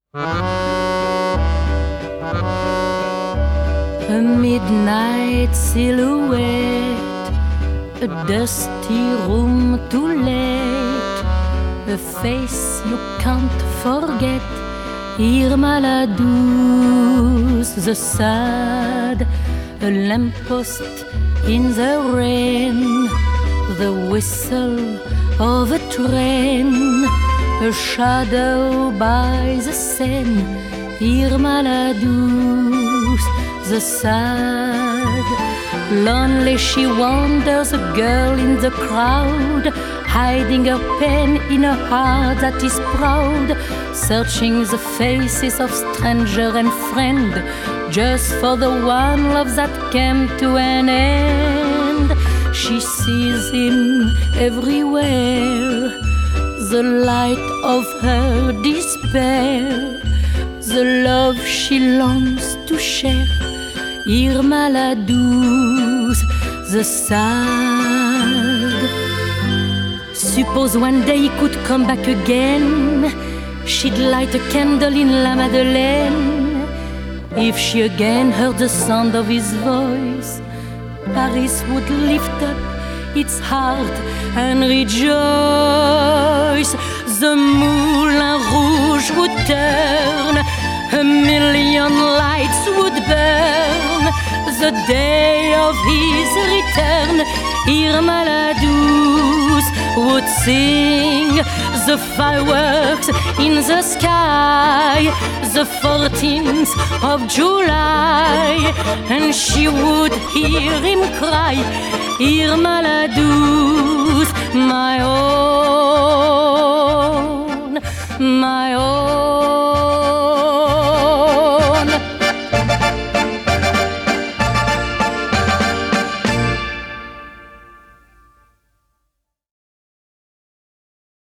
A midnight silhouette, a dusty room too late, a face you can't forget, Irma la douce, the sad, a lamppost in the rain, the whistle of a train, a shadow by the Seine, Irma la douce, the sad. Lonely she wanders, a girl in the crowd, hiding her pain in a heart that is proud, searching the faces of stranger and friend, just for the one love that came to an end. She sees him everywhere, the light of her despair, the love she longs to share, Irma la douce, the sad. Suppose one day he could come back again, she'd light a candle in La Madeleine. If she again heard the sound of his voice, Paris would lift up its heart and rejoice. The Moulin Rouge would turn, a million lights would burn, the day of his return, Irma la douce would sing the fireworks in the sky, the 14th of July, and she would hear him cry, Irma la douce, my own, my own.